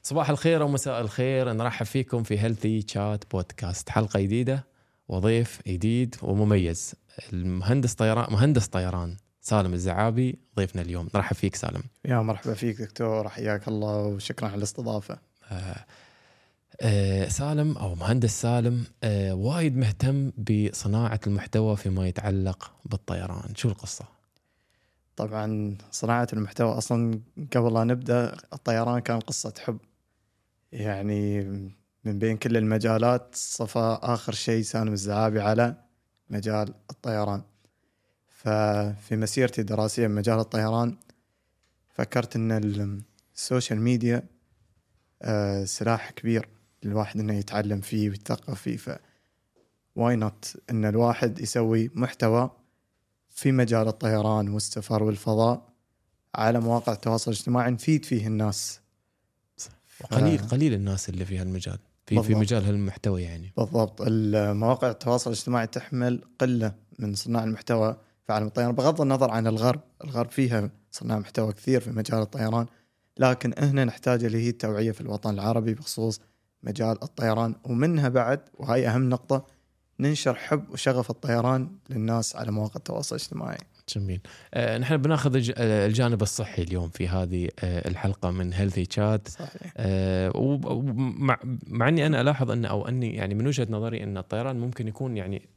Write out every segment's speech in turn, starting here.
صباح الخير ومساء الخير، نرحب فيكم في هيلثي تشات بودكاست، حلقة جديدة وضيف جديد ومميز. مهندس طيران سالم الزعابي ضيفنا اليوم. نرحب فيك سالم. يا مرحبا فيك دكتور، حياك الله وشكرا على الاستضافة. سالم أو مهندس سالم وايد مهتم بصناعة المحتوى فيما يتعلق بالطيران. شو القصة؟ طبعا صناعة المحتوى أصلا قبل لا نبدأ الطيران كان قصة حب، يعني من بين كل المجالات صفى آخر شيء سالم الزعابي على مجال الطيران. ففي مسيرتي الدراسية بمجال الطيران فكرت أن السوشيال ميديا سلاح كبير للواحد أنه يتعلم فيه ويتثقف فيه، واي نوت أن الواحد يسوي محتوى في مجال الطيران والسفر والفضاء على مواقع التواصل الاجتماعي نفيد فيه الناس. قليل الناس اللي في هالمجال في مجال هالمحتوى يعني. بالضبط، المواقع التواصل الاجتماعي تحمل قلة من صناع المحتوى في عالم الطيران، بغض النظر عن الغرب فيها صناع محتوى كثير في مجال الطيران، لكن هنا نحتاج اللي هي التوعية في الوطن العربي بخصوص مجال الطيران، ومنها بعد وهي أهم نقطة ننشر حب وشغف الطيران للناس على مواقع التواصل الاجتماعي. جميل. نحن بناخذ الجانب الصحي اليوم في هذه الحلقة من هيلثي تشات. مع أني أنا ألاحظ أني يعني من وجهة نظري أن الطيران ممكن يكون يعني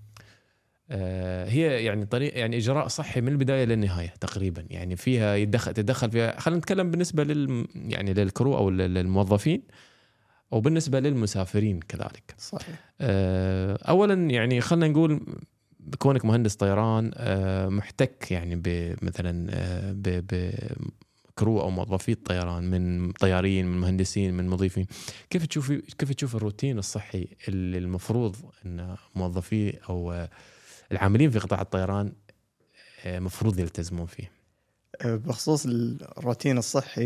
هي يعني طريق يعني إجراء صحي من البداية للنهاية تقريبا، يعني فيها تدخل فيها. خلينا نتكلم بالنسبة يعني للكرو أو للموظفين، أو بالنسبة للمسافرين كذلك. صحيح. أولا يعني خلينا نقول كونك مهندس طيران محتك يعني مثلا بكرو او موظفي الطيران، من طيارين، من مهندسين، من مضيفين. كيف تشوف الروتين الصحي اللي المفروض ان موظفي او العاملين في قطاع الطيران مفروض يلتزمون فيه؟ بخصوص الروتين الصحي،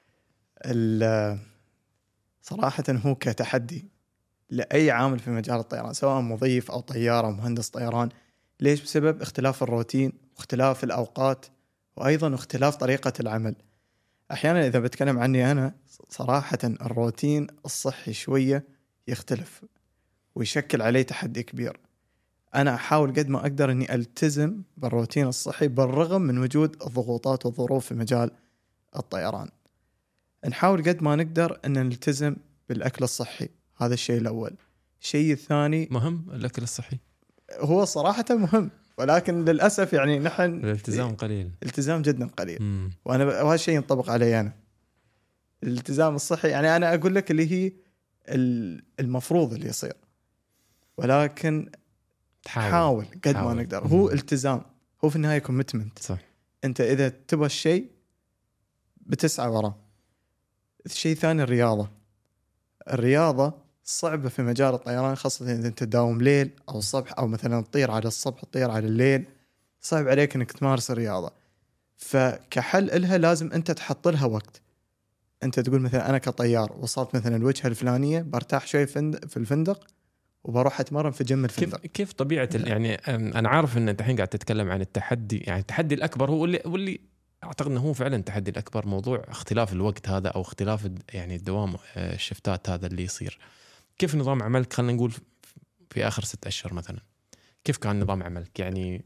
صراحة هو كتحدي لأي عامل في مجال الطيران، سواء مضيف أو طيار أو مهندس طيران. ليش؟ بسبب اختلاف الروتين واختلاف الأوقات، وأيضا اختلاف طريقة العمل. أحيانا إذا بتكلم عني أنا، صراحة الروتين الصحي شوية يختلف ويشكل عليه تحدي كبير. أنا أحاول قد ما أقدر أني ألتزم بالروتين الصحي بالرغم من وجود الضغوطات والظروف في مجال الطيران. نحاول قد ما نقدر أن نلتزم بالأكل الصحي، هذا الشيء الأول. الشيء الثاني مهم الأكل الصحي، هو صراحة مهم، ولكن للأسف يعني نحن الالتزام قليل، التزام جدا قليل. وهذا الشيء ينطبق علي أنا. الالتزام الصحي يعني أنا أقول لك اللي هي المفروض اللي يصير، ولكن حاول قد ما نقدر. هو التزام، هو في النهاية كوميتمنت. صح. أنت إذا تبغى الشيء بتسعى وراه. الشيء الثاني الرياضة صعبة في مجال الطيران، خاصة إذا أنت تداوم ليل أو الصبح، أو مثلا تطير على الصبح تطير على الليل، صعب عليك أنك تمارس الرياضة. فكحل إلها لازم أنت تحط لها وقت. أنت تقول مثلا أنا كطيار وصلت مثلا الوجهة الفلانية، برتاح شوي في الفندق وبروح أتمرن في جنب الفندق. كيف طبيعة يعني أنا عارف أن أنت الحين قاعد تتكلم عن التحدي، يعني التحدي الأكبر هو واللي أعتقد أنه هو فعلا التحدي الأكبر، موضوع اختلاف الوقت هذا، أو اختلاف يعني الدوام الشفتات هذا اللي يصير. كيف نظام عملك؟ خلينا نقول في آخر 6 أشهر مثلا، كيف كان نظام عملك؟ يعني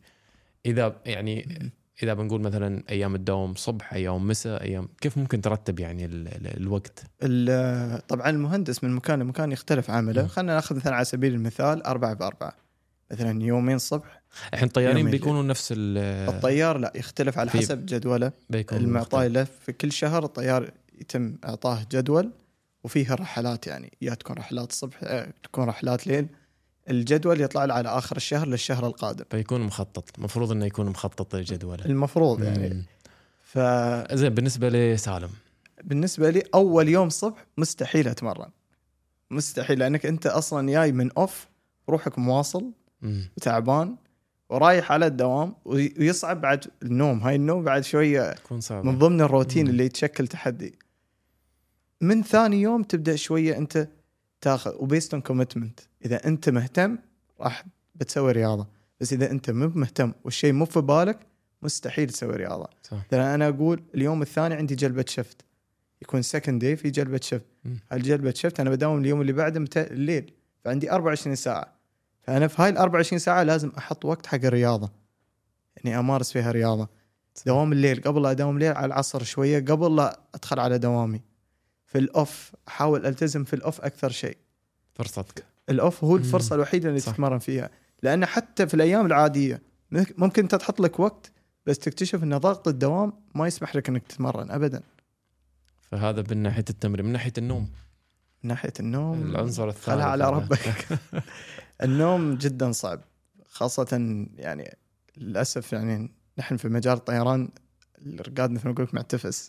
إذا بنقول مثلا أيام الدوام صبح، أيام مساء، أيام كيف ممكن ترتب يعني الوقت؟ طبعا المهندس من مكان لمكان يختلف عمله. خلينا نأخذ مثلا على سبيل المثال 4 ب4، مثلا يومين صبح. الحين الطيارين بيكونوا نفس الطيار لا، يختلف على حسب جدوله المعطى له في كل شهر. الطيار يتم إعطاه جدول وفيها رحلات، يعني يا تكون رحلات الصبح تكون رحلات ليل. الجدول يطلع له على آخر الشهر للشهر القادم، فيكون مخطط. المفروض إنه يكون مخطط لجدوله المفروض يعني. زين بالنسبة لسالم، بالنسبة لي أول يوم صبح مستحيل أتمرن، مستحيل، لأنك أنت أصلا جاي من أوف، روحك مواصل وتعبان ورايح على الدوام، ويصعب بعد النوم. هاي النوم بعد شوية من ضمن الروتين اللي يتشكل تحدي. من ثاني يوم تبدأ شوية أنت تاخذ وبيستون كوميتمنت. إذا أنت مهتم راح بتسوي رياضة، بس إذا أنت مو مهتم والشيء مو في بالك مستحيل تسوي رياضة. أنا أقول اليوم الثاني عندي جلبة شفت، يكون سكند داي في جلبة شفت. مم. هالجلبة شفت أنا بداوم اليوم اللي بعده الليل، فعندي 24 ساعة. فأنا في هاي 24 ساعة لازم أحط وقت حق الرياضة، إني أمارس فيها رياضة. دوام الليل قبل لا أداوم الليل على العصر شوية قبل لا أدخل على دوامي. في الأوف أحاول ألتزم في الأوف أكثر شيء. فرصتك الأوف هو الفرصة الوحيدة اللي تتمرن فيها، لأن حتى في الأيام العادية ممكن أنت تحط لك وقت بس تكتشف أن ضغط الدوام ما يسمح لك أنك تتمرن أبدا. فهذا من ناحية التمرين. من ناحية النوم، من ناحية النوم العنصر الثالث خلها على هذا. ربك. النوم جدا صعب، خاصة يعني للأسف يعني نحن في مجال الطيران الرقاد مثل ما قلت معتفس.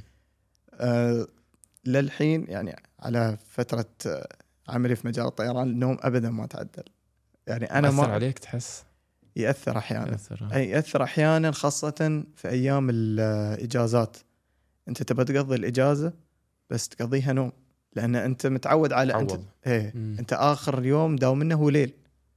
للحين يعني على فترة عملي في مجال الطيران النوم أبدا ما تعدل. يعني أنا أثر ما عليك تحس؟ يأثر أحيانا. أي يأثر أحيانا خاصة في أيام الإجازات. أنت تبى تقضي الإجازة بس تقضيها نوم، لأن أنت متعود على أنت آخر يوم داوم منه هو ليل،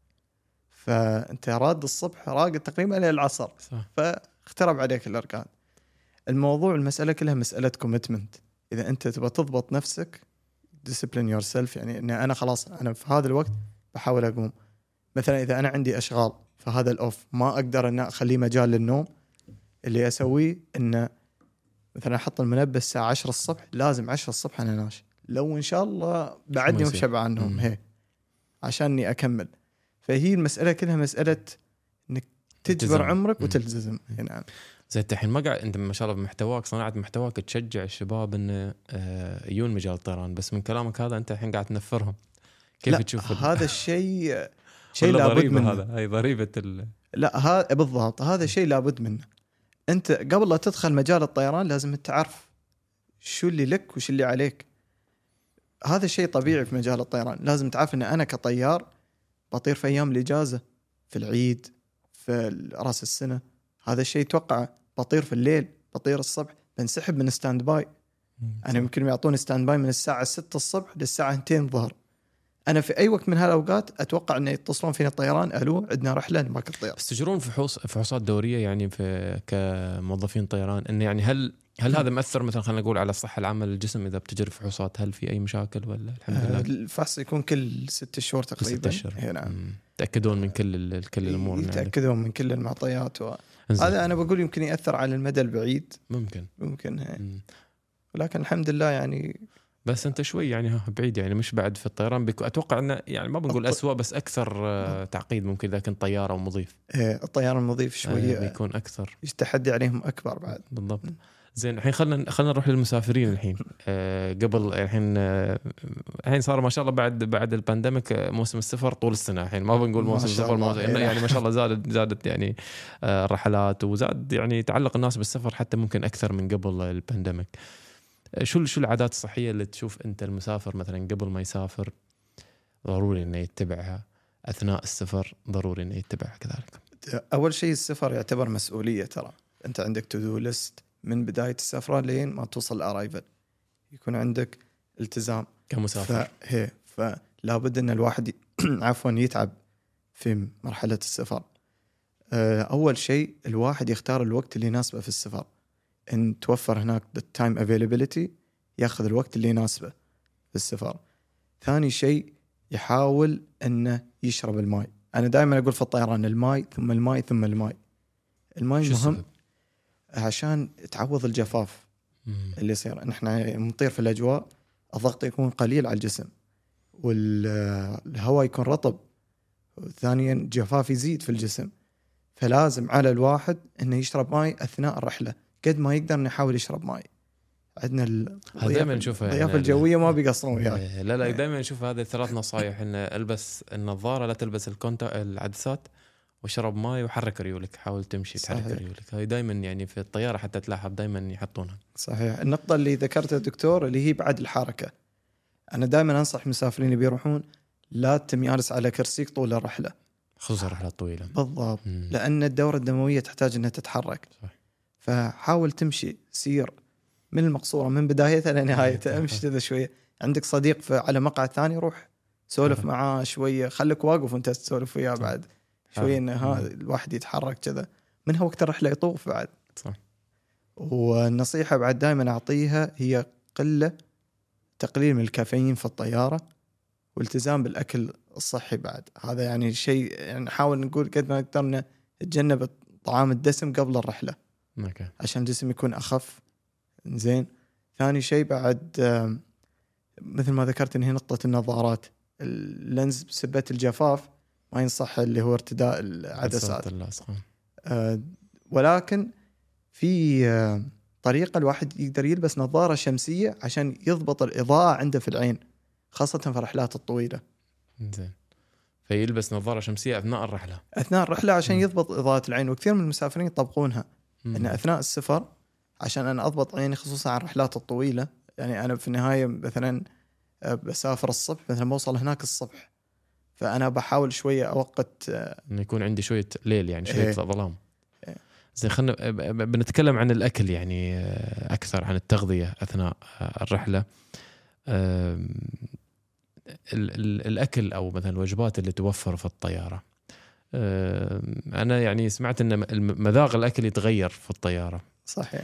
فأنت راد الصبح راقد تقريبا إلى العصر. صح. فاخترب عليك الأرقام. الموضوع المسألة كلها مسألة كوميتمنت. إذا أنت تبى تضبط نفسك discipline yourself، يعني إن أنا خلاص أنا في هذا الوقت بحاول أقوم. مثلا إذا أنا عندي أشغال فهذا الأوف ما أقدر أن أخليه مجال للنوم. اللي أسويه إن مثلا أحط المنبه الساعة 10 الصبح، لازم 10 الصبح أنا ناش، لو إن شاء الله بعدني وشبع عنهم عشاني أكمل. فهي المسألة كلها مسألة إنك تجبر عمرك وتلتزم. نعم. زي الحين ما قاعد انت ما شاء الله بمحتواك صناعه محتواك تشجع الشباب انه يجون مجال الطيران، بس من كلامك هذا انت الحين قاعد تنفرهم. كيف تشوف هذا الشيء لابد منه؟ هذا هي ضريبه لا هذا بالضبط، هذا شيء لابد منه. انت قبل لا تدخل مجال الطيران لازم تعرف شو اللي لك وش اللي عليك. هذا شيء طبيعي في مجال الطيران. لازم تعرف ان انا كطيار بطير في ايام الاجازه، في العيد، في راس السنه. هذا الشيء توقع. بطير في الليل، بطير الصبح، بنسحب من ستاند باي. أنا يمكن يعطوني ستاند باي من الساعة 6 الصبح للساعة 2 الظهر. أنا في أي وقت من هالأوقات أتوقع أن يتصلون فينا الطيران، ألو عندنا رحلة نباك الطيران. بس تجرون فحوصات دورية يعني في كموظفين طيران، إن يعني هل هذا مأثر مثلا خلينا نقول على الصحة العامة للجسم إذا بتجري فحوصات؟ هل في أي مشاكل ولا الحمد لله؟ الفحص يكون كل 6 شهور تقريبا. 6 أشهر. نعم. تأكدون من كل الأمور. يتأكدون من كل المعطيات هذا أنا بقول يمكن يأثر على المدى البعيد. ممكن ولكن الحمد لله يعني. بس أنت شوي يعني بعيد، يعني مش بعد في الطيران أتوقع أنه يعني ما بنقول أسوأ بس أكثر تعقيد ممكن إذا كنت طيار أو مضيف. الطيار المضيف شوية بيكون أكثر، التحدي عليهم أكبر بعد. بالضبط. زين الحين خلنا نروح للمسافرين الحين. قبل الحين صار ما شاء الله بعد البانديميك موسم السفر طول السنة. الحين ما بنقول موسم السفر يعني ما شاء الله زادت يعني الرحلات، وزاد يعني تعلق الناس بالسفر حتى ممكن أكثر من قبل البانديميك. شو العادات الصحية اللي تشوف أنت المسافر مثلا قبل ما يسافر ضروري إنه يتبعها، أثناء السفر ضروري إنه يتبعها كذلك؟ أول شيء السفر يعتبر مسؤولية. ترى أنت عندك تو-دو ليست من بداية السفرة لين ما توصل الأرايفل، يكون عندك التزام كمسافر. فلا بد أن الواحد عفوا يتعب في مرحلة السفر. أول شيء الواحد يختار الوقت اللي يناسبه في السفر، إن توفر هناك التايم availability، يأخذ الوقت اللي يناسبه في السفر. ثاني شيء يحاول أنه يشرب الماء. أنا دائما أقول في الطيران الماء ثم الماء ثم الماء. الماء مهم عشان تعوض الجفاف اللي يصير. نحن نطير في الأجواء، الضغط يكون قليل على الجسم والهواء يكون رطب، ثانيا جفاف يزيد في الجسم. فلازم على الواحد أنه يشرب ماء أثناء الرحلة قد ما يقدر، نحاول يشرب ماء. عندنا دائما نشوفها الضيافة يعني الجوية ما بيقصرون وياك. لا دائما نشوف هذه 3 نصايح: إن البس النظارة، لا تلبس العدسات، وشرب ماء، وحرك ريولك، حاول تمشي تحرك ريولك. هاي دائما يعني في الطيارة حتى تلاحظ دائما يحطونها. صحيح. النقطة اللي ذكرتها الدكتور اللي هي بعد الحركة، أنا دائما أنصح المسافرين اللي بيروحون لا تجلس على كرسيك طول الرحلة، خصوصا رحلة طويلة. بالضبط. لأن الدورة الدموية تحتاج أنها تتحرك. صح. فحاول تمشي، سير من المقصورة من بدايتها لنهايتها، امشي كذا شوية. عندك صديق على مقعد ثاني، روح سولف معاه شوية، خليك واقف وانت تسولف وياه بعد شوية، إن هذا الواحد يتحرك كذا. منها وقت الرحلة يطوف بعد. صح. والنصيحة بعد دائما أعطيها هي تقليل من الكافيين في الطيارة، والتزام بالأكل الصحي بعد. هذا يعني شيء يعني نحاول نقول قد ما نقدر نتجنب طعام الدسم قبل الرحلة عشان الجسم يكون أخف. زين. ثاني شيء بعد مثل ما ذكرت إن هي نقطة النظارات، اللينز بسبة الجفاف ما ينصح اللي هو ارتداء العدسات، ولكن في طريقة الواحد يقدر يلبس نظارة شمسية عشان يضبط الإضاءة عنده في العين، خاصة في الرحلات الطويلة. زين. فيلبس نظارة شمسية أثناء الرحلة عشان يضبط إضاءة العين. وكثير من المسافرين يطبقونها إن أثناء السفر عشان أنا أضبط عيني، خصوصا على الرحلات الطويلة. يعني أنا في النهاية مثلا بسافر الصبح، مثلا بوصل هناك الصبح، فأنا بحاول شوية أوقت إنه يكون عندي شوية ليل، يعني شوية ظلام. زين، خلنا بنتكلم عن الأكل، يعني أكثر عن التغذية أثناء الرحلة. الأكل أو مثلا الوجبات اللي توفر في الطيارة. أنا يعني سمعت أن مذاق الأكل يتغير في الطيارة. صحيح.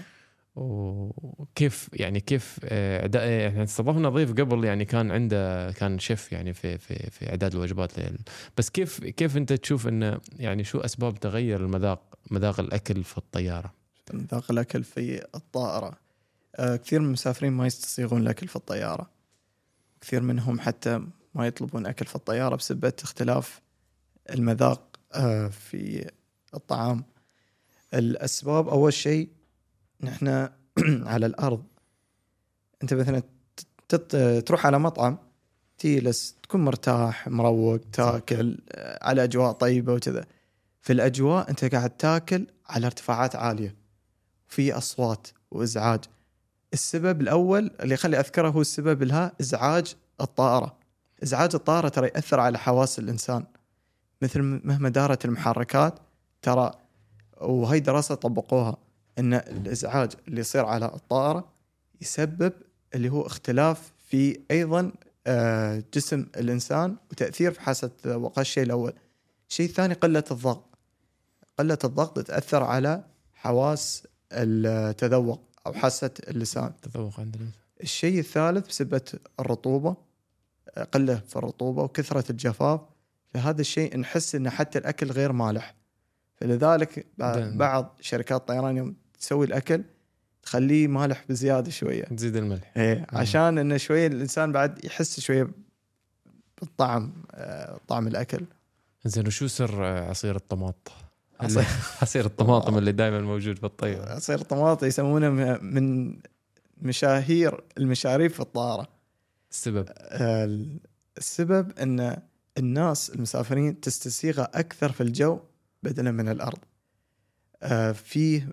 وكيف يعني يعني استضفنا ضيف قبل، يعني كان شيف يعني في إعداد الوجبات بس كيف أنت تشوف أنه يعني شو أسباب تغير مذاق الأكل في الطيارة؟ مذاق الأكل في الطائرة، كثير من المسافرين ما يستصيغون الأكل في الطيارة، كثير منهم حتى ما يطلبون أكل في الطيارة بسبب اختلاف المذاق في الطعام. الأسباب، أول شيء نحن على الأرض، أنت مثلا تروح على مطعم تجلس تكون مرتاح مروق، تاكل على أجواء طيبة وكذا. في الأجواء أنت قاعد تاكل على ارتفاعات عالية، في أصوات وإزعاج. السبب الأول اللي خلي أذكره هو السبب لها إزعاج الطائرة. إزعاج الطائرة ترى يأثر على حواس الإنسان، مثل مهما دارت المحركات ترى، وهي دراسة طبقوها، أن الإزعاج اللي يصير على الطائرة يسبب اللي هو اختلاف في أيضا جسم الإنسان وتأثير في حاسة التذوق. الشيء الأول. الشيء الثاني قلة الضغط تأثر على حواس التذوق أو حاسة اللسان، التذوق عندنا. الشيء الثالث بسبب الرطوبة، قلة في الرطوبة وكثرة الجفاف. فهذا الشيء نحس إن حتى الأكل غير مالح، فلذلك بعض شركات الطيران يوم تسوي الأكل تخليه مالح بزيادة شوية، تزيد الملح عشان إنه شوية الإنسان بعد يحس شوية بالطعم، طعم الأكل. زين، وشو سر عصير الطماط؟ عصير الطماطم اللي دائما موجود في الطيارة. عصير الطماط يسمونه من مشاهير المشاريب في الطائرة. السبب أن الناس المسافرين تستسيغه أكثر في الجو بدلا من الأرض. فيه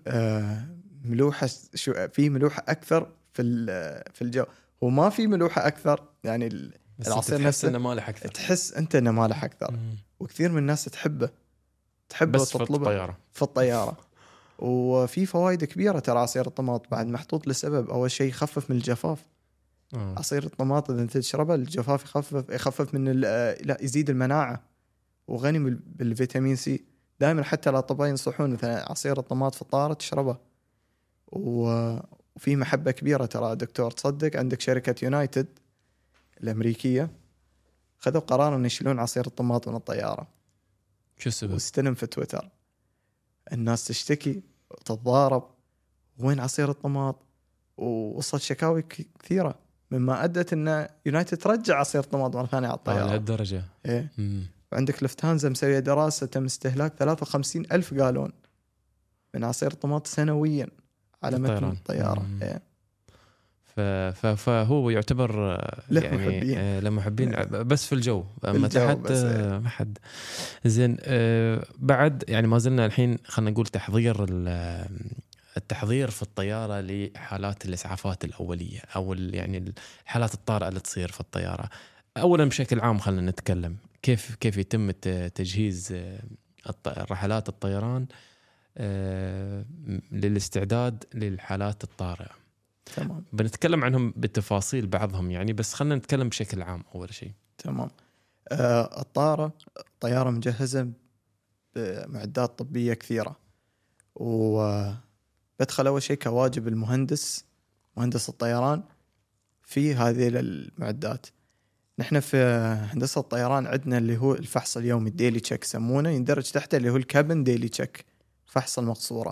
ملوحة أكثر في الجو، وما في ملوحة أكثر. يعني العصير نفسه إنه مالح أكثر، تحس أنت إنه مالح أكثر. وكثير من الناس تحبه بس وتطلبه في الطيارة. وفي فوائد كبيرة ترى عصير الطماط بعد محطوط لسبب. أول شيء يخفف من الجفاف. عصير الطماط إذا تشربه الجفاف يخفف من لا يزيد المناعة، وغني بالفيتامين سي. دائما حتى الأطباء ينصحون مثلا عصير الطماط في الطائرة تشربه. وفي محبة كبيرة ترى دكتور، تصدق عندك شركة يونايتد الأمريكية خذوا قرار أن يشيلون عصير الطماط من الطيارة. شو السبب؟ واستلم في تويتر الناس تشتكي وتتضارب، وين عصير الطماط، ووصلت شكاوي كثيرة، مما أدت أن يونايتد ترجع عصير الطماط مرة ثانية على الطيارة. لهالدرجة؟ إيه. وعندك لفتانزا مسوية دراسة تم استهلاك 53,000 جالون من عصير الطماط سنويا على متن الطيارة. إيه. فهو يعتبر يعني لمحبين بس في الجو، أما تحت ما حد. زين، بعد يعني ما زلنا الحين خلنا نقول التحضير في الطيارة لحالات الإسعافات الأولية أو يعني الحالات الطارئة اللي تصير في الطيارة. أولا بشكل عام خلنا نتكلم كيف يتم تجهيز رحلات الطيران للاستعداد للحالات الطارئة. تمام. بنتكلم عنهم بالتفاصيل بعضهم يعني، بس خلنا نتكلم بشكل عام أول شيء. تمام. الطيارة مجهزة بمعدات طبية كثيرة، وبدخل أول شيء كواجب المهندس، مهندس الطيران، في هذه المعدات. نحن في هندسة الطيران عندنا اللي هو الفحص اليومي الديلي تشيك يسمونه، يندرج تحته اللي هو الكابن ديلي تشيك، فحص المقصورة.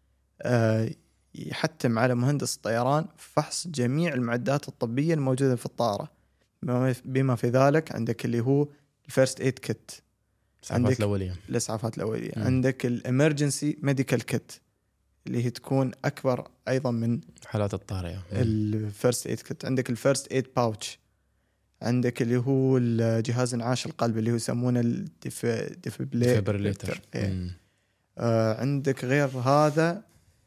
يحتم على مهندس الطيران فحص جميع المعدات الطبية الموجودة في الطائرة، بما في ذلك عندك اللي هو الفيرست ايد كيت، الإسعافات الأولية. الإسعافات الأولية. عندك الامرجنسي ميديكال كيت اللي هي تكون أكبر أيضا من حالات الطارئة. الفيرست ايد كيت. عندك الفيرست ايد باوتش. عندك اللي هو الجهاز انعاش القلب اللي هو يسمونه الديفيبريليتر. عندك غير هذا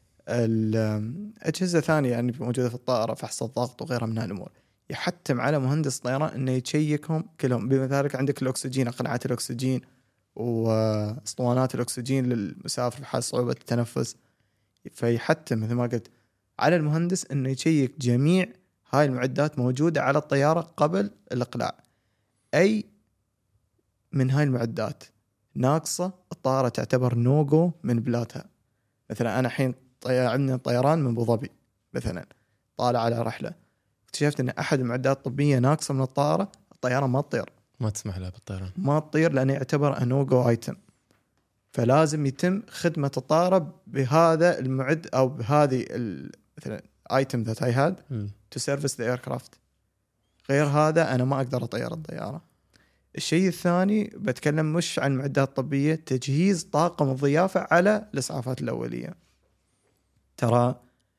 الأجهزة ثانية يعني موجودة في الطائرة، فحص الضغط وغيرها من هالأمور. يحتم على مهندس طيران أنه يشيكهم كلهم. بذلك عندك الأكسجين، أقنعة الأكسجين واسطوانات الأكسجين للمسافر في حال صعوبة التنفس. فيحتم مثل ما قلت على المهندس أنه يشيك جميع هاي المعدات موجودة على الطيارة قبل الإقلاع. أي من هاي المعدات ناقصة الطائرة تعتبر نوغو من بلادها. مثلا أنا حين عندنا طيران من أبو ظبي مثلا، طالع على رحلة، اكتشفت أن أحد المعدات الطبية ناقصة من الطيارة ما تطير، ما تسمح لها بالطيران، ما تطير، لأنه يعتبر نوغو آيتم. فلازم يتم خدمة الطائرة بهذا المعد أو بهذه مثلا item that I had to service the aircraft. غير هذا أنا ما أقدر أطير الطيارة. الشيء الثاني بتكلم مش عن المعدات الطبية، تجهيز طاقم الضيافة على الإسعافات الأولية. ترى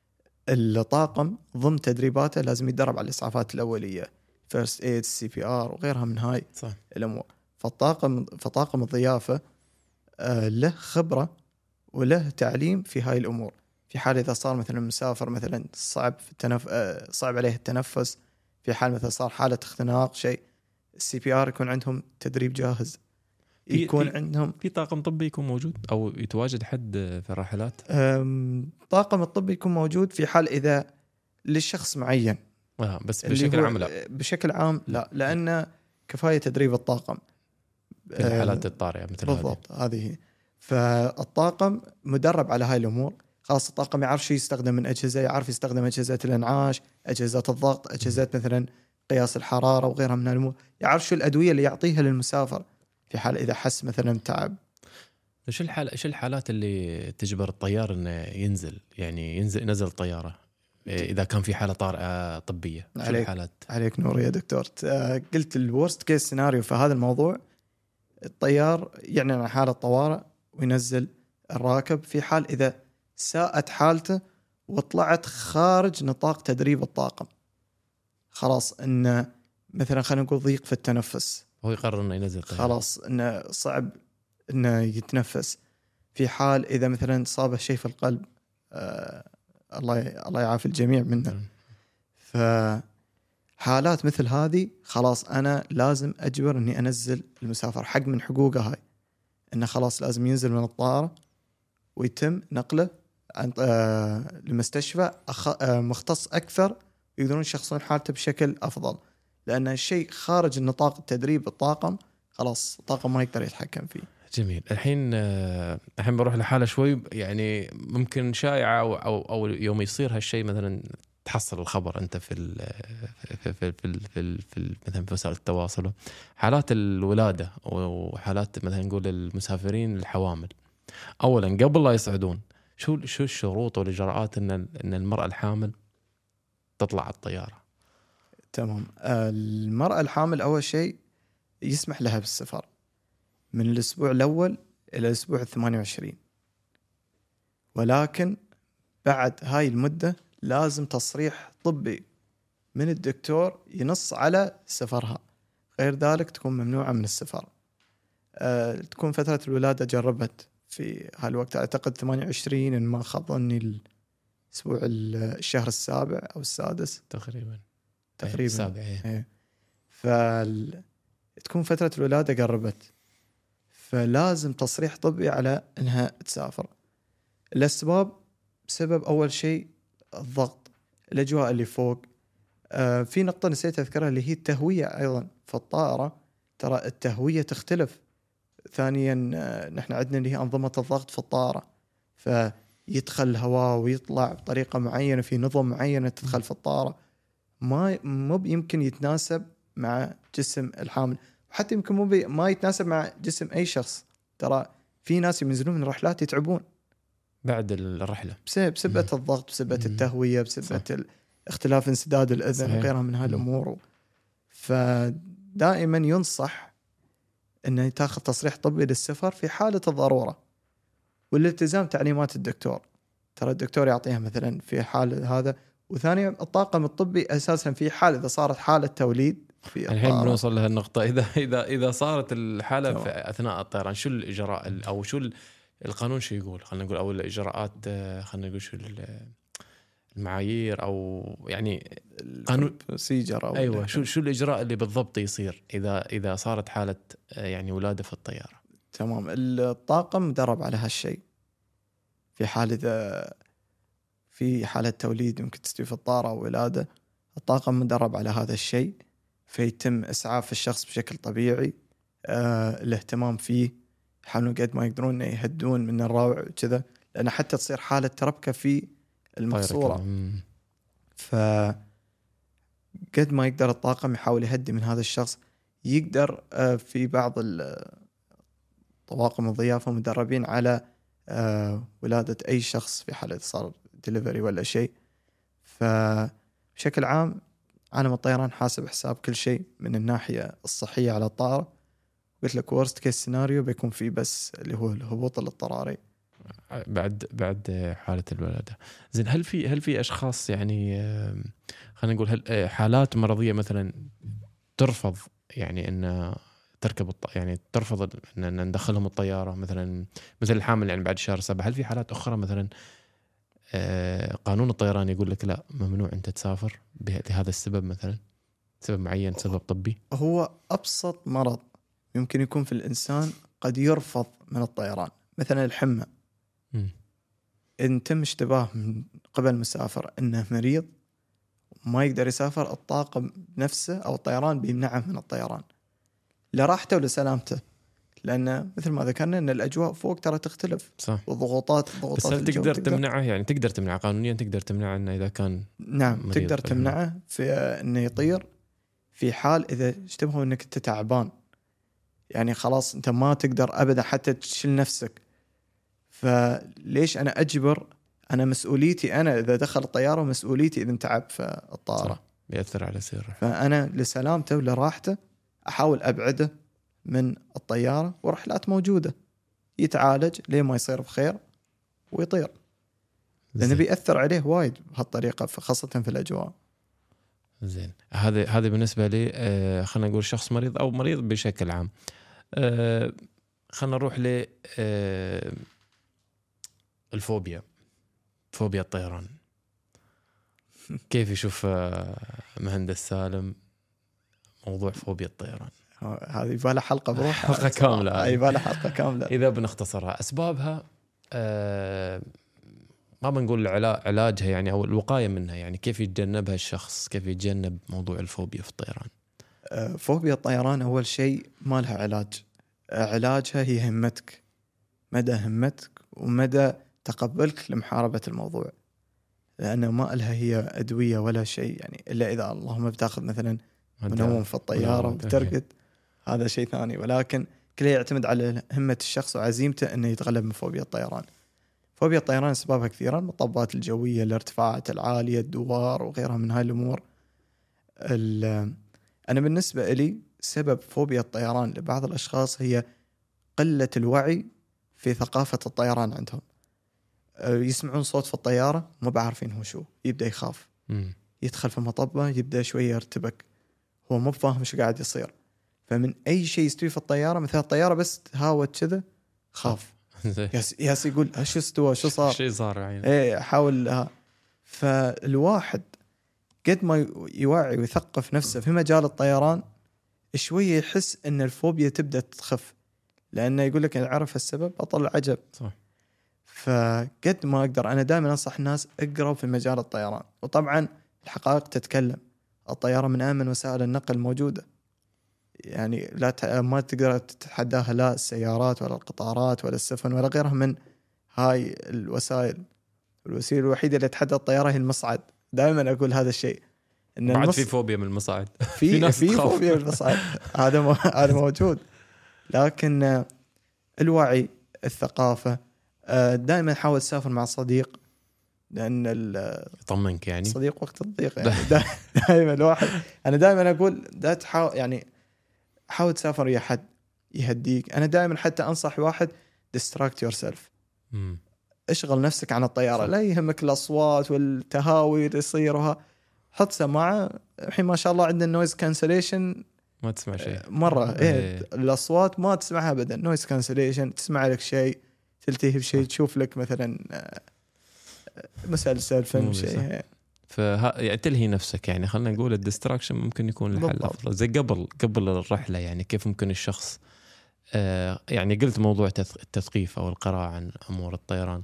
الطاقم ضمن تدريباته لازم يتدرب على الإسعافات الأولية، first aid CPR وغيرها من هاي صح. الأمور. فطاقم الضيافة له خبرة وله تعليم في هاي الأمور. في حال إذا صار مثلا مسافر مثلا صعب عليه التنفس، في حال مثلا صار حالة اختناق شيء، CPR يكون عندهم تدريب جاهز، يكون عندهم في طاقم طبي يكون موجود أو يتواجد حد في الرحلات. طاقم الطبي يكون موجود في حال إذا للشخص معين، بس بشكل عام لا. بشكل عام لا، لأن كفاية تدريب الطاقم في الحالات الطارئة مثل بالضبط هذه. فالطاقم مدرب على هاي الأمور، خاصة الطاقم يعرف شو يستخدم من أجهزة، يعرف يستخدم أجهزة الإنعاش، أجهزة الضغط، أجهزة مثلا قياس الحرارة وغيرها من الأمور، يعرف شو الأدوية اللي يعطيها للمسافر في حال إذا حس مثلا تعب. إيش الحالات اللي تجبر الطيار إنه ينزل ينزل الطيارة إذا كان في حالة طارئة طبية؟ شو الحالات؟ عليك نور يا دكتور. قلت الورست كيس سيناريو في هذا الموضوع، الطيار يعني عن حالة طوارئ وينزل الراكب في حال إذا ساءت حالته وطلعت خارج نطاق تدريب الطاقم، خلاص إنه مثلا خلينا نقول ضيق في التنفس، هو يقرر إنه ينزل طيارة. خلاص إنه صعب إنه يتنفس. في حال إذا مثلا صابه شيء في القلب، الله يعافي الجميع منه. فحالات مثل هذه خلاص أنا لازم أجبر إني أنزل المسافر، حق من حقوقه هاي، إنه خلاص لازم ينزل من الطائرة ويتم نقله عن لمستشفى مختص أكثر، يقدرون يشخصون حالته بشكل أفضل، لأن الشيء خارج النطاق التدريب الطاقم خلاص الطاقم ما يقدر يتحكم فيه. جميل. الحين بروح لحالة شوي يعني ممكن شائعة أو يوم يصير هالشيء مثلا تحصل الخبر أنت في مثلا في وسائل التواصل، حالات الولادة وحالات مثلا نقول المسافرين الحوامل. أولا قبل لا يصعدون شو الشروط والإجراءات إن المرأة الحامل تطلع على الطيارة؟ تمام. المرأة الحامل أول شيء يسمح لها بالسفر من الأسبوع الأول إلى الأسبوع 28، ولكن بعد هاي المدة لازم تصريح طبي من الدكتور ينص على سفرها، غير ذلك تكون ممنوعة من السفر. تكون فترة الولادة جربت في هالوقت أعتقد 28 إن ما خاب ظني الأسبوع الشهر السابع أو السادس تقريبا السابع. فتكون فترة الولادة قربت، فلازم تصريح طبي على إنها تسافر. الأسباب بسبب أول شيء الضغط، الأجواء اللي فوق. في نقطة نسيت أذكرها اللي هي التهوية أيضا في الطائرة، ترى التهوية تختلف. ثانيا نحن عندنا اللي هي أنظمة الضغط في الطائرة، فيدخل الهواء ويطلع بطريقة معينة في نظم معينة تدخل في الطائرة. مو يمكن يتناسب مع جسم الحامل، وحتى يمكن ما يتناسب مع جسم أي شخص. ترى في ناس ينزلون من رحلات يتعبون بعد الرحلة بسبب الضغط، بسبب التهوية، بسبب اختلاف انسداد الأذن صحيح. وغيرها من هالأمور. فدائما ينصح أنه تاخذ تصريح طبي للسفر في حالة الضرورة، والالتزام تعليمات الدكتور. ترى الدكتور يعطيها مثلا في حال هذا. وثانيا الطاقم الطبي أساسا في حال إذا صارت حالة توليد في الحين بنوصل لهالنقطة. إذا صارت الحالة في أثناء الطيران، شو الإجراء أو شو القانون شو يقول؟ خلينا نقول أو الإجراءات، خلينا نقول شو المعايير أو يعني قانون سيجر أو أيوة، شو الإجراء اللي بالضبط يصير إذا صارت حالة يعني ولادة في الطيارة؟ تمام. الطاقم مدرب على هالشيء. في حال إذا في حالة توليد يمكن تستوي في الطارة أو ولادة، الطاقم مدرب على هذا الشيء، فيتم إسعاف الشخص بشكل طبيعي. الاهتمام فيه، يحاولون قد ما يقدرون يهدون من الروع وكذا، لأن حتى تصير حالة تربكة في المقصورة. فقد ما يقدر الطاقم يحاول يهدي من هذا الشخص. يقدر في بعض طواقم الضيافة مدربين على ولادة أي شخص في حالة صار ديليفري ولا شيء. فبشكل عام عالم الطيران حاسب حساب كل شيء من الناحية الصحية على الطائرة. قلت لك worst case scenario بيكون فيه بس اللي هو الهبوط الاضطراري بعد حالة الولادة. زين، هل في أشخاص يعني خلينا نقول حالات مرضية مثلا ترفض يعني إن تركب يعني ترفض إن ندخلهم الطيارة، مثل الحامل يعني بعد شهر 7؟ هل في حالات أخرى مثلا قانون الطيران يقول لك لا، ممنوع أنت تسافر لهذا السبب، مثلا سبب معين، سبب طبي؟ هو أبسط مرض يمكن يكون في الإنسان قد يرفض من الطيران، مثلا الحمى. إن تم اشتباه من قبل المسافر أنه مريض ما يقدر يسافر، الطاقم نفسه أو الطيران بيمنعه من الطيران لراحته ولسلامته. لأن مثل ما ذكرنا أن الأجواء فوق ترى تختلف، صح. والضغوطات بس هل تقدر تمنعه؟ يعني تقدر تمنعه قانونيا، تقدر تمنعه إنه إذا كان نعم تقدر تمنعه في أنه يطير في حال إذا اشتبهوا أنك أنت تعبان. يعني خلاص أنت ما تقدر أبدا حتى تشيل نفسك، فليش أنا أجبر؟ أنا مسؤوليتي أنا إذا دخل الطيارة، ومسؤوليتي إذا تعب في الطائرة، بيأثر على سيره. فأنا لسلامته ولراحته أحاول أبعده من الطيارة، ورحلات موجودة يتعالج ليه ما يصير بخير ويطير، لأنه بيأثر عليه وايد بهالطريقة، خاصة في الأجواء. زين، هذا بالنسبة لي خلنا نقول شخص مريض أو مريض بشكل عام. خلنا نروح ل الفوبيا، فوبيا الطيران. كيف يشوف مهندس سالم موضوع فوبيا الطيران؟ هذه يبالها حلقة بروحها، حلقة كاملة. يبالها حلقة كاملة. إذا بنختصرها، أسبابها ما بنقول علاجها يعني أو الوقاية منها، يعني كيف يتجنبها الشخص، كيف يتجنب موضوع الفوبيا في الطيران؟ فوبيا الطيران أول شيء ما لها علاج. علاجها هي همتك، مدى همتك ومدى تقبلك لمحاربة الموضوع، لأنه ما لها هي أدوية ولا شيء، يعني إلا إذا اللهم بتاخذ مثلا منوم في الطيارة وبترقد، هذا شيء ثاني. ولكن كله يعتمد على همة الشخص وعزيمته أنه يتغلب من فوبيا الطيران. فوبيا الطيران أسبابها كثيرة: المطبات الجوية، الارتفاعات العالية، الدوار وغيرها من هاي الأمور. أنا بالنسبة لي سبب فوبيا الطيران لبعض الأشخاص هي قلة الوعي في ثقافة الطيران عندهم. يسمعون صوت في الطيارة ما بعرفين هو شو، يبدأ يخاف. يدخل في مطبة يبدأ شوية يرتبك، هو مو فاهم شو قاعد يصير. فمن أي شيء يستوي في الطيارة، مثلا الطيارة بس تهاوت كذا خاف، ياس يقول شو استوى، شو صار، شيء صار يعني. ايه حاول. فالواحد قد ما يوعي ويثقف نفسه في مجال الطيران شوية يحس ان الفوبيا تبدأ تخف، لأنه يقول لك أنا أعرف السبب أطلع عجب. صح. فقد ما أقدر أنا دائما أنصح الناس اقرأوا في مجال الطيران. وطبعا الحقائق تتكلم، الطيارة من آمن وسائل النقل موجودة، يعني ما تقدر تتحداها لا السيارات ولا القطارات ولا السفن ولا غيرها من هاي الوسائل. الوسيلة الوحيدة اللي تتحدى الطيارة هي المصعد. دائما أقول هذا الشيء، ان بعد في فوبيا من المصاعد. في ناس تخاف. فوبيا من المصاعد. هذا موجود. لكن الوعي، الثقافة، دائما حاول تسافر مع صديق، لأن يطمنك يعني الصديق وقت الضيق يعني دائما الواحد، أنا دائما أقول لا تحاول يعني حاول تسافر يا حد يهديك. أنا دائما حتى أنصح واحد distract yourself، اشغل نفسك عن الطيارة، لا يهمك الأصوات والتهاوي اللي يصيرها، حط سماعة. الحين ما شاء الله عندنا نويز كانسليشن، ما تسمع شيء مرة الأصوات ما تسمعها أبدا، نويز كانسليشن، تسمع لك شيء، تلتهي بشيء، تشوف لك مثلا مسلسل، فيلم، شيء. يعني تلهي نفسك. يعني خلينا نقول الديستراكشن ممكن يكون الحل أفضل. زي قبل الرحلة، يعني كيف ممكن الشخص يعني قلت موضوع التثقيف أو القراءة عن أمور الطيران.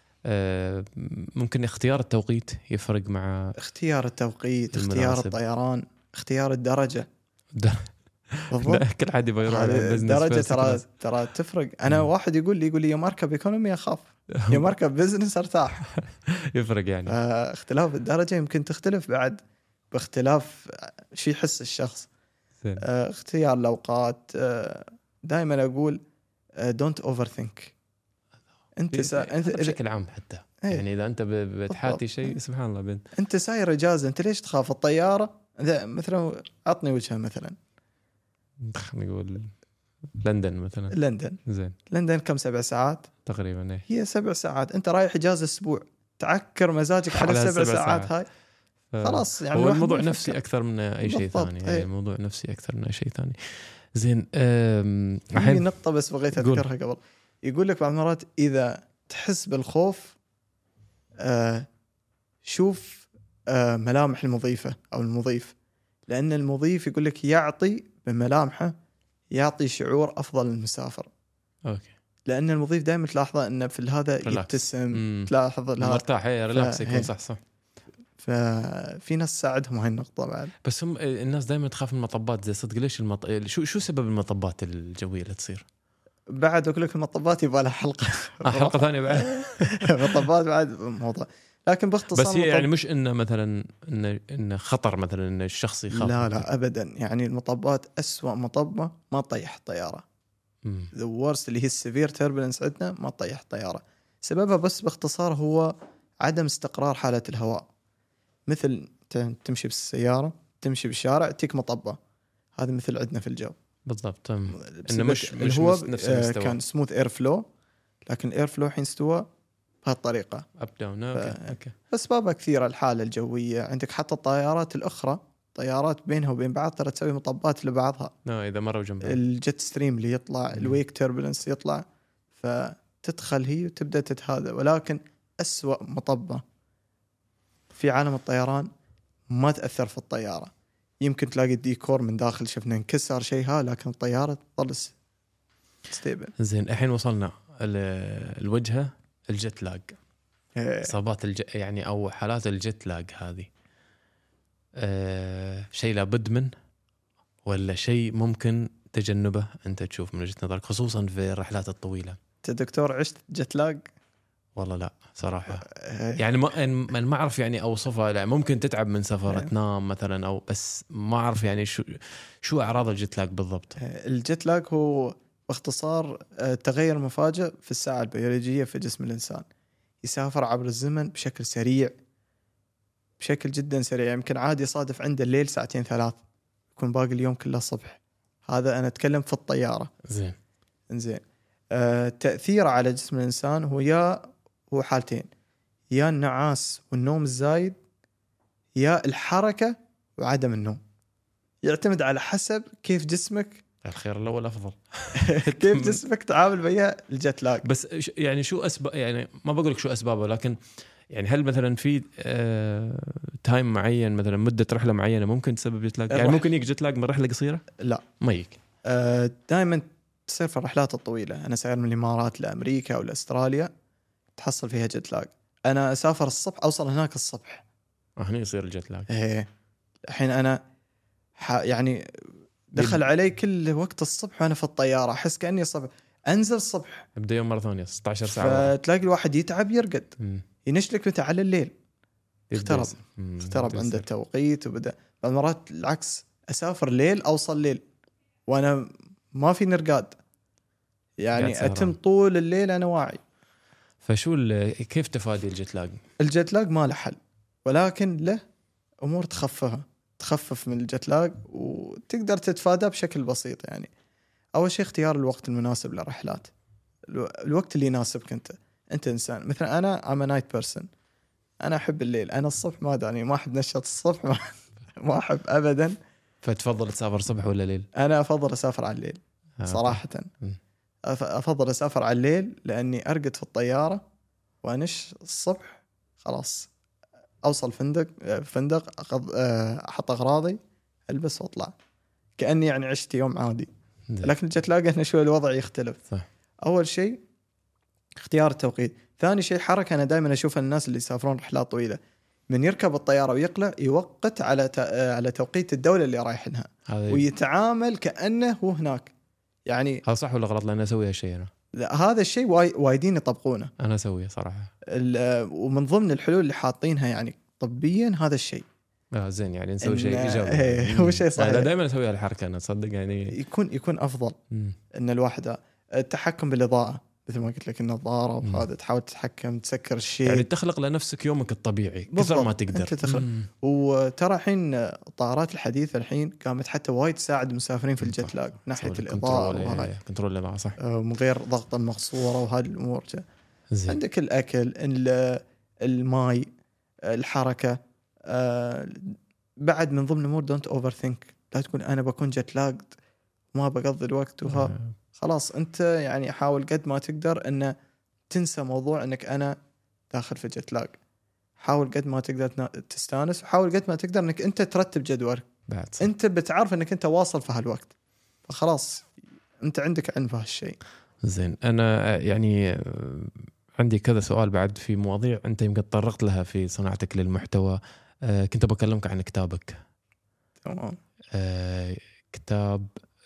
ممكن اختيار التوقيت يفرق مع اختيار التوقيت، اختيار الطيران، اختيار الدرجة. كل حد يبغى يروح الدرجة ترى تفرق. أنا واحد يقول لي يوم أركب إيكونومي أخاف، يوم أركب بيزنس أرتاح. يفرق يعني. اختلاف الدرجة يمكن تختلف بعد باختلاف شي يحس الشخص. اختيار الأوقات، دائما أقول don't overthink. أنت بشكل عام حتى يعني إذا أنت بتحاتي شيء سبحان الله بنت. أنت ساير إجازة، أنت ليش تخاف الطيارة؟ مثلا أعطني وجهة، مثلا نقول لندن مثلا. لندن زين، لندن كم 7 ساعات تقريبا. إيه هي 7 ساعات. أنت رايح إجازة أسبوع، تعكر مزاجك على 7 ساعات هاي خلاص. يعني هو الموضوع نفسي أكثر من أي شيء ثاني. يعني الموضوع نفسي أكثر من أي شيء ثاني. زين، هي نقطة بس بغيت أذكرها قبل. يقول لك بعض المرات إذا تحس بالخوف شوف ملامح المضيفة أو المضيف، لأن المضيف يقول لك يعطي بملامحه، يعطي شعور أفضل للمسافر. أوكي. لأن المضيف دائما تلاحظه أنه في هذا يبتسم، تلاحظ مرتاح، ريلاكس، يكون صح. ففي ناس تساعدهم هاي النقطة بعد. بس هم الناس دائما تخاف من المطبات. زي صدق ليش شو سبب المطبات الجوية اللي تصير؟ بعد أقول لك المطبات يبغى لها حلقة حلقة ثانية بعد. مطبات بعد موضوع. لكن باختصار بس هي يعني مش إنه مثلا إنه خطر مثلا إن الشخص يخاف. لا أبدا. يعني المطبات أسوأ مطبة ما تطيح الطيارة. the worst اللي هي السيفير تيربلنس عندنا ما تطيح الطيارة. سببها بس باختصار هو عدم استقرار حالة الهواء. مثل تمشي بالسيارة، تمشي بالشارع، تيك مطبة، هذا مثل عندنا في الجو بالضبط. إنه مش هو نفس المستوى. كان سموث اير فلو، لكن الاير فلو حين استوى بهالطريقة اب داون. اوكي. أسبابها كثيرة، الحالة الجوية عندك، حتى الطيارات الأخرى طيارات بينها وبين بعض ترى تسوي مطبات لبعضها. إذا مروا جنب الجت ستريم اللي يطلع، الويك تيربلنس يطلع، فتدخل هي وتبدأ تتهادى. ولكن أسوأ مطبة في عالم الطيران ما تأثر في الطيارة. يمكن تلاقي الديكور من داخل شفنا انكسر شيء لكن الطيارة تظل ستيبل. زين، الحين وصلنا الوجهة الجت لاج، إصابات يعني أو حالات الجت لاج هذه شيء لابد منه ولا شيء ممكن تجنبه أنت تشوف من وجهة نظرك، خصوصا في الرحلات الطويلة؟ أنت دكتور عشت جت لاج؟ والله لا صراحة. يعني ما أعرف يعني أوصفها. لا، ممكن تتعب من سفر، تنام مثلا، أو بس ما أعرف يعني شو أعراض الجت لاج بالضبط. الجت لاج هو باختصار تغير مفاجئ في الساعة البيولوجية في جسم الإنسان، يسافر عبر الزمن بشكل سريع، بشكل جدا سريع. يمكن عادي يصادف عنده الليل 2-3 يكون باقي اليوم كله الصبح. هذا أنا أتكلم في الطيارة. زين. تأثيره على جسم الإنسان هو حالتين، يا النعاس والنوم الزايد، يا الحركة وعدم النوم. يعتمد على حسب كيف جسمك، الخير الأول أفضل. كيف جسمك تعامل ويا الجت لاج. بس يعني شو أسباب؟ يعني ما بقولك شو أسبابه، لكن يعني هل مثلا في تايم معين، مثلا مدة رحلة معينة ممكن تسبب جت لاج؟ يعني ممكن يجي جت لاج من رحلة قصيرة؟ لا ما يجي. دائما تصير في الرحلات الطويلة. أنا سافر من الإمارات لأمريكا أو لأستراليا تحصل فيها جت لاج. أنا أسافر الصبح أوصل هناك الصبح، هنا يصير الجت لاج. الحين أنا يعني دخل علي كل وقت الصبح وأنا في الطيارة، أحس كأني الصبح أنزل الصبح أبدأ يوم مرة ثانية 16 ساعة، فتلاقي الواحد يتعب، يرقد، ينشلك متى على الليل. اخترب عنده التوقيت، وبدأ بعض المرات العكس أسافر ليل أوصل ليل وأنا ما في نرقاد، يعني أتم طول الليل أنا واعي. فشو كيف تفادي الجيت لاج؟ الجيت لاج ما له حل، ولكن له أمور تخفف من الجيت لاج وتقدر تتفادى بشكل بسيط. يعني أول شيء اختيار الوقت المناسب للرحلات، الوقت اللي يناسبك أنت إنسان. مثلا أنا I'm a night person، أنا أحب الليل، أنا الصبح ما داني، ما أحب نشاط الصبح ما أحب أبدا. فتفضل تسافر صبح ولا ليل؟ أنا أفضل أسافر على الليل صراحة. أفضل أسافر على الليل لأني أرقد في الطيارة وأنش الصبح خلاص أوصل فندق أحط أغراضي ألبس وأطلع كأني يعني عشت يوم عادي. لكن الجت لاقى هنا شوي الوضع يختلف. صح. أول شيء اختيار التوقيت، ثاني شيء حركة. أنا دائما أشوف الناس اللي يسافرون رحلات طويلة من يركب الطيارة ويقلع يوقت على توقيت الدولة اللي رايحينها ويتعامل كأنه هو هناك. يعني هذا صح ولا غلط؟ لأن أسوي هالشيء أنا. لا، هذا الشيء وايدين يطبقونه. أنا أسويه صراحة. ومن ضمن الحلول اللي حاطينها يعني طبيا هذا الشيء. زين، يعني نسوي شيء إيجابي. هو شيء صحيح. أنا دائما أسوي هالحركة، أنا تصدق يعني يكون أفضل. إن الواحد التحكم بالإضاءة مثل ما قلت لك، النظارة وهذا تحاول تتحكم تسكر الشيء، يعني تخلق لنفسك يومك الطبيعي كثر ما تقدر. أنت تخلق. وترى الحين الطائرات الحديثة الحين قامت حتى وايد تساعد المسافرين في الجت لاج ناحية الإضاءة كنترول الإضاءة صح، من غير ضغط المقصورة وهذه الأمور. عندك الأكل، الماء، الحركة، بعد من ضمن الأمور دونت أوفر ثينك. لا تكون أنا بكون جت لاج ما بقضي الوقت خلاص. أنت يعني حاول قد ما تقدر أن تنسى موضوع أنك أنا داخل في جت لاج. حاول قد ما تقدر تستانس، وحاول قد ما تقدر أنك أنت ترتب جدولك. أنت بتعرف أنك أنت واصل في هالوقت، فخلاص أنت عندك علم في هالشيء. زين، أنا يعني عندي كذا سؤال بعد في مواضيع أنت يمكن تطرقت لها في صناعتك للمحتوى. كنت بكلمك عن كتابك. تمام. كتاب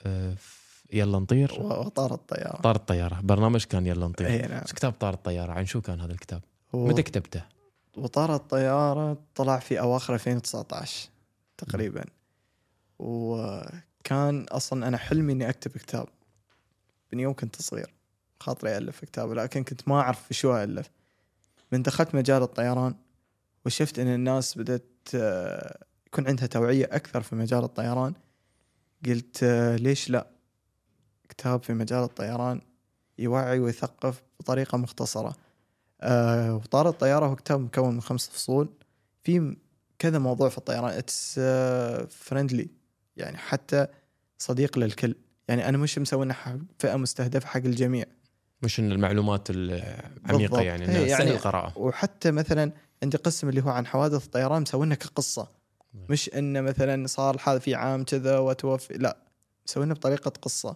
يلا نطير وطار الطيارة. طار الطيارة، برنامج كان يلا نطير. نعم. كتاب طار الطيارة عن شو كان هذا الكتاب؟ متى كتبته؟ وطار الطيارة طلع في أواخر 2019 تقريبا. وكان أصلا أنا حلمي إني أكتب كتاب من يوم كنت صغير، خاطري ألف كتاب، لكن كنت ما أعرف شو ألف. من دخلت مجال الطيران وشفت إن الناس بدأت يكون عندها توعية أكثر في مجال الطيران، قلت ليش لا كتاب في مجال الطيران يوعي ويثقف بطريقة مختصرة. وطار الطيارة هو كتاب مكون من 5 فصول في كذا موضوع في الطيران. اتس فريندلي، يعني حتى صديق للكل. يعني أنا مش مسوينا فئة مستهدفة حق الجميع، مش إن المعلومات العميقة يعني إنها سهل القراءة. وحتى مثلا عندي قسم اللي هو عن حوادث الطيران مسوينا كقصة، مش إن مثلا صار الحادث في عام كذا وتوفي، لا مسوينا بطريقة قصة،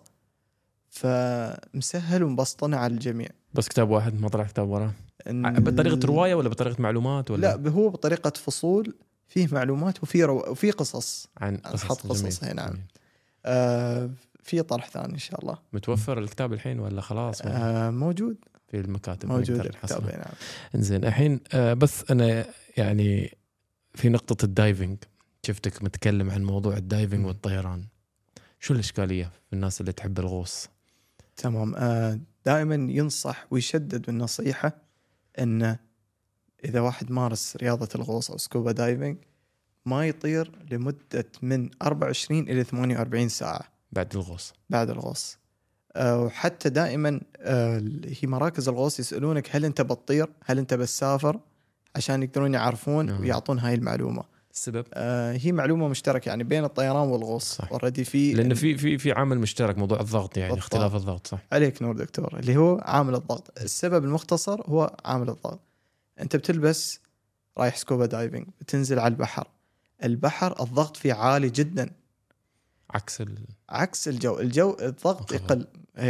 فمسهل ومبسطنا على الجميع. بس كتاب واحد ما طلع كتاب وراه بطريقة رواية ولا بطريقة معلومات ولا؟ لا، هو بطريقة فصول، فيه معلومات وفيه قصص عن قصص. نعم. في طرح ثاني إن شاء الله. متوفر الكتاب الحين ولا خلاص؟ موجود في المكاتب، موجود الكتاب. نعم. إنزين الحين بس أنا يعني في نقطة الدايفنج شفتك متكلم عن موضوع الدايفنج والطيران. شو الإشكالية في الناس اللي تحب الغوص؟ تمام. دائما ينصح ويشدد بالنصيحة أن إذا واحد مارس رياضة الغوص أو سكوبا دايفنج ما يطير لمدة من 24 إلى 48 ساعة بعد الغوص. وحتى دائما هي مراكز الغوص يسألونك هل أنت بتطير، هل أنت بتسافر، عشان يقدرون يعرفون ويعطون هاي المعلومة. السبب هي معلومة مشتركة يعني بين الطيران والغوص. لأن في عامل مشترك، موضوع الضغط يعني بالضبط. اختلاف الضغط. صح عليك نور دكتور، اللي هو عامل الضغط. السبب المختصر هو عامل الضغط. أنت بتلبس رايح سكوبا دايفنج، بتنزل على البحر الضغط فيه عالي جدا، عكس الجو الضغط يقل.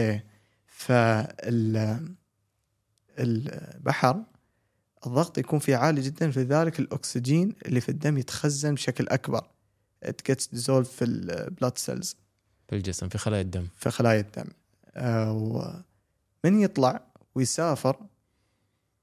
البحر الضغط يكون فيه عالي جدا، في ذلك الأكسجين اللي في الدم يتخزن بشكل أكبر. It gets dissolved في البلاد سيلز في الجسم، في خلايا الدم. ومن يطلع ويسافر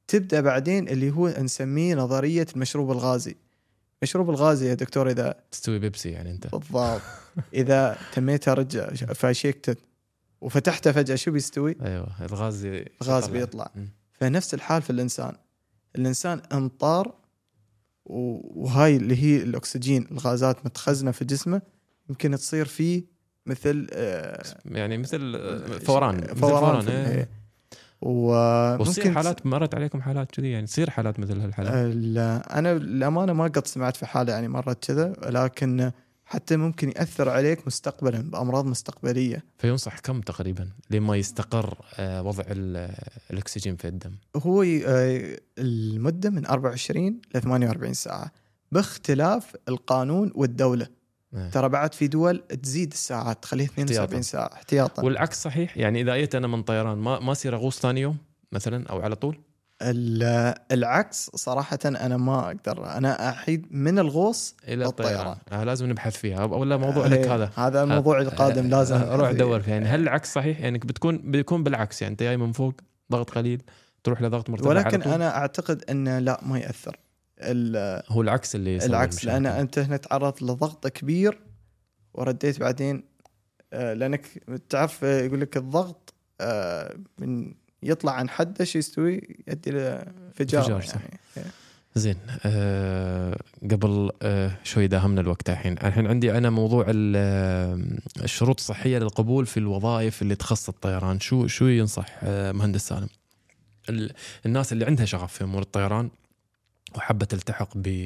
تبدأ بعدين اللي هو نسميه نظرية المشروب الغازي. مشروب الغازي يا دكتور إذا تستوي بيبسي يعني أنت بالضبط إذا تميتها رجع فاشيكتت وفتحتها فجأة شو بيستوي؟ أيوة الغاز بيطلع. فنفس الحال في الإنسان انطار، وهاي اللي هي الأكسجين الغازات متخزنة في جسمه يمكن تصير فيه مثل يعني مثل فوران إيه. وممكن حالات مرت عليكم حالات كذي يعني تصير حالات مثل هالحالات؟ لا أنا الأمانة ما قد سمعت في حالة يعني مرت كذا، لكن حتى ممكن يأثر عليك مستقبلا بأمراض مستقبلية. فينصح كم تقريبا لما يستقر وضع الأكسجين في الدم؟ هو المدة من 24 ل 48 ساعة باختلاف القانون والدولة. ترى بعد في دول تزيد الساعات تخليه 72 ساعة احتياطا. والعكس صحيح يعني إذا أجيت أنا من طيران ما أصير أغوص ثاني يوم مثلا أو على طول؟ العكس صراحة أنا ما أقدر، أنا أحيد من الغوص إلى الطيران. لازم نبحث فيها ولا موضوع لك هذا الموضوع القادم لازم أروح أدور فيه. يعني هل العكس صحيح يعني بيكون بالعكس يعني أنت جاي من فوق ضغط قليل تروح لضغط مرتفع، ولكن أنا أعتقد أن لا ما يأثر. هو العكس اللي يسوي العكس لأن أنت هنا تعرض لضغط كبير ورديت بعدين لأنك تعرف يقول لك الضغط من يطلع عن حده شو يستوي يؤدي لفجار يعني. زين قبل شوي داهمنا الوقت. الحين عندي أنا موضوع الشروط الصحية للقبول في الوظائف اللي تخص الطيران. شو ينصح مهندس سالم الناس اللي عندها شغف في أمور الطيران وحابة تلتحق ب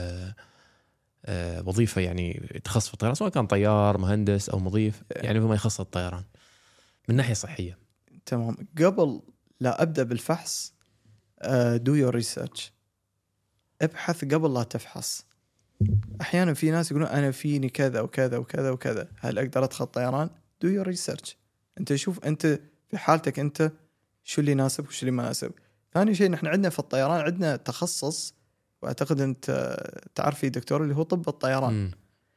وظيفة يعني تخص في الطيران، سواء كان طيار مهندس أو مضيف يعني فيما يخص الطيران من ناحية صحية؟ تمام. قبل لا أبدأ بالفحص do your research. ابحث قبل لا تفحص. أحيانا في ناس يقولون أنا فيني كذا وكذا وكذا وكذا، هل أقدر أدخل طيران؟ do your research. أنت شوف أنت في حالتك أنت شو اللي يناسب وشو اللي ما يناسب. ثاني شيء نحن عندنا في الطيران عندنا تخصص، وأعتقد أنت تعرفي دكتور اللي هو طب الطيران.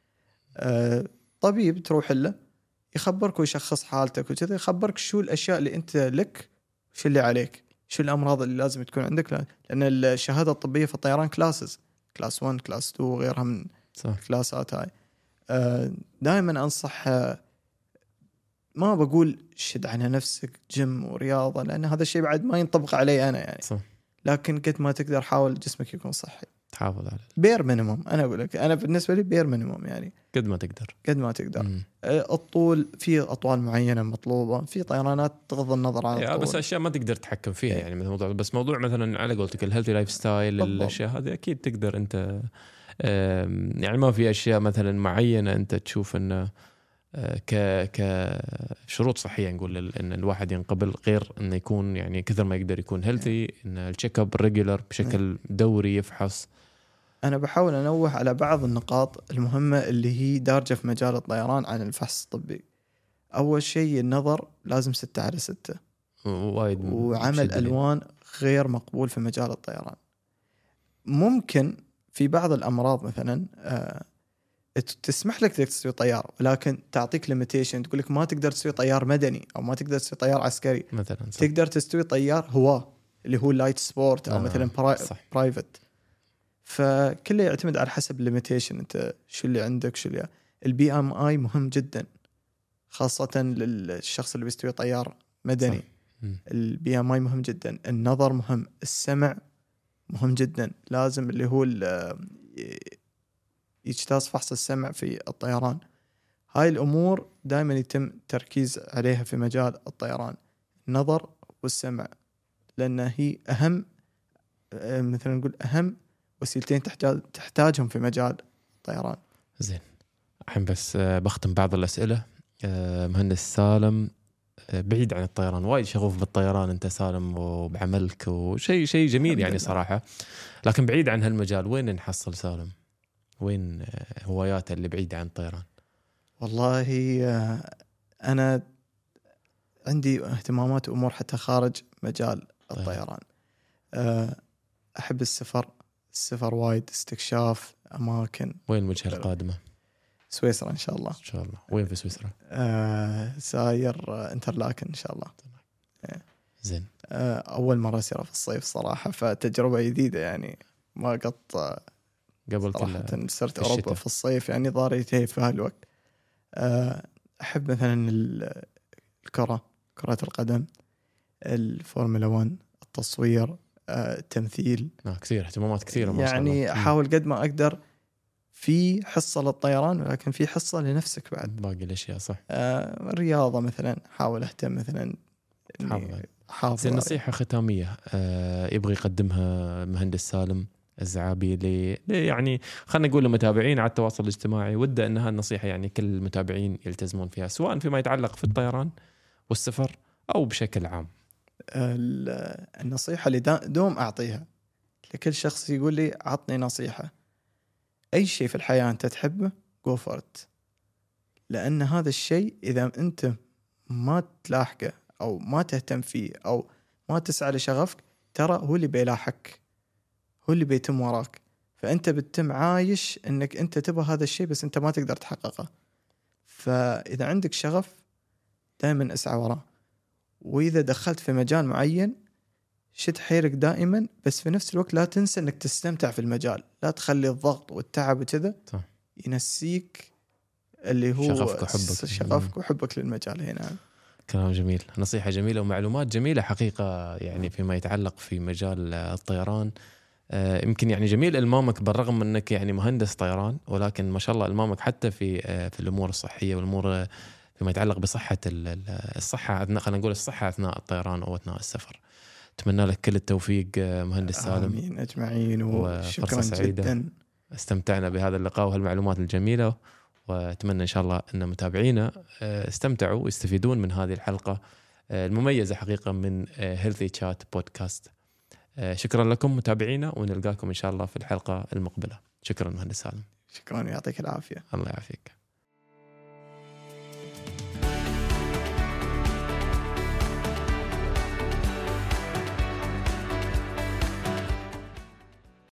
طبيب تروح له يخبرك ويشخص حالتك وكذا، يخبرك شو الأشياء اللي أنت لك وشو اللي عليك، شو الأمراض اللي لازم تكون عندك. لأن الشهادة الطبية في الطيران كلاسز، كلاس 1 كلاس 2 وغيرها من الكلاسات هاي. دائما أنصح ما بقول شد على نفسك جيم ورياضة لأن هذا الشيء بعد ما ينطبق علي أنا يعني صح. لكن قد ما تقدر حاول جسمك يكون صحي، تحافظ على بير مينيموم. أنا أقول لك أنا بالنسبة لي بير مينيموم يعني قد ما تقدر. الطول في أطوال معينة مطلوبة في طيرانات تغض النظر عن الطول، بس أشياء ما تقدر تتحكم فيها يعني مثل بس موضوع مثلا على قولتك الهيلثي لايف ستايل الأشياء هذه أكيد تقدر أنت يعني ما في أشياء مثلا معينة أنت تشوف أنه كشروط صحية نقول إن الواحد ينقبل غير إنه يكون يعني كثر ما يقدر يكون هيلثي، إن التشيك اب ريجولر بشكل دوري يفحص. أنا بحاول أنوه على بعض النقاط المهمة اللي هي دارجة في مجال الطيران عن الفحص الطبي. أول شيء النظر لازم 6/6 وعمل ألوان غير مقبول في مجال الطيران. ممكن في بعض الأمراض مثلا تسمح لك تسوي طيار، ولكن تعطيك ليميتيشن تقول لك ما تقدر تسوي طيار مدني أو ما تقدر تسوي طيار عسكري مثلا. تقدر تسوي طيار هواء اللي هو لايت سبورت أو مثلا برايفت. فكله يعتمد على حسب الليميتيشن انت شو اللي عندك شو اللي. البي ام اي مهم جدا خاصة للشخص اللي بيستوي طيار مدني. البي ام اي مهم جدا. النظر مهم. السمع مهم جدا. لازم اللي هو يجتاز فحص السمع في الطيران. هاي الامور دائما يتم تركيز عليها في مجال الطيران، النظر والسمع، لان هي اهم مثلا نقول اهم وسيلتين تحتاجهم في مجال الطيران. زين الحين بس بختم بعض الأسئلة. مهندس سالم بعيد عن الطيران، وايد شغوف بالطيران أنت سالم وبعملك وشيء جميل يعني صراحة، لكن بعيد عن هالمجال وين نحصل سالم؟ وين هواياته اللي بعيدة عن الطيران؟ والله أنا عندي اهتمامات وأمور حتى خارج مجال الطيران. أحب السفر وايد، استكشاف أماكن. وين وجهة القادمة؟ سويسرا إن شاء الله. إن شاء الله. وين في سويسرا؟ ساير انترلاكن إن شاء الله. زين. أول مرة أسيرها في الصيف صراحة، فتجربة جديدة يعني، ما قد قبل صراحة سرت في أوروبا الشتاء. في الصيف يعني، ضاري في هالوقت. أحب مثلا كرة القدم، الفورمولا 1، التصوير، التمثيل. كثير اهتمامات كثيرة ما شاء الله. يعني أحاول قد ما أقدر في حصة للطيران، ولكن في حصة لنفسك بعد. باقي الأشياء صح. الرياضة مثلا حاول أهتم مثلا حافظ. نصيحة ختامية يبغى يقدمها مهندس سالم الزعابي يعني خلنا نقول لمتابعين على التواصل الاجتماعي، وده أن هالنصيحة يعني كل المتابعين يلتزمون فيها، سواء فيما يتعلق في الطيران والسفر أو بشكل عام. النصيحة اللي دوم أعطيها لكل شخص يقول لي عطني نصيحة: أي شيء في الحياة أنت تحبه go for it، لأن هذا الشيء إذا أنت ما تلاحقه أو ما تهتم فيه أو ما تسعى لشغفك، ترى هو اللي بيلاحقك، هو اللي بيتم وراك. فأنت بتتم عايش أنك أنت تبغى هذا الشيء بس أنت ما تقدر تحققه. فإذا عندك شغف دائما اسعى وراه، وإذا دخلت في مجال معين شد حيلك دائما، بس في نفس الوقت لا تنسى أنك تستمتع في المجال، لا تخلي الضغط والتعب وكذا ينسيك اللي هو شغفك وحبك للمجال. هنا كلام جميل، نصيحة جميلة ومعلومات جميلة حقيقة يعني فيما يتعلق في مجال الطيران. يمكن يعني جميل إلمامك بالرغم من أنك يعني مهندس طيران، ولكن ما شاء الله إلمامك حتى في الأمور الصحية والأمور فيما يتعلق بصحة الصحة أثناء، خلينا نقول الصحة أثناء الطيران أو أثناء السفر. أتمنى لك كل التوفيق مهندس سالم. آمين أجمعين، وشكرا سعيدة جدا. استمتعنا بهذا اللقاء وهالمعلومات الجميلة، وأتمنى إن شاء الله أن متابعينا استمتعوا ويستفيدون من هذه الحلقة المميزة حقيقة من Healthy Chat بودكاست. شكرا لكم متابعينا، ونلقاكم إن شاء الله في الحلقة المقبلة. شكرا مهندس سالم. شكرا، يعطيك العافية. الله يعافيك.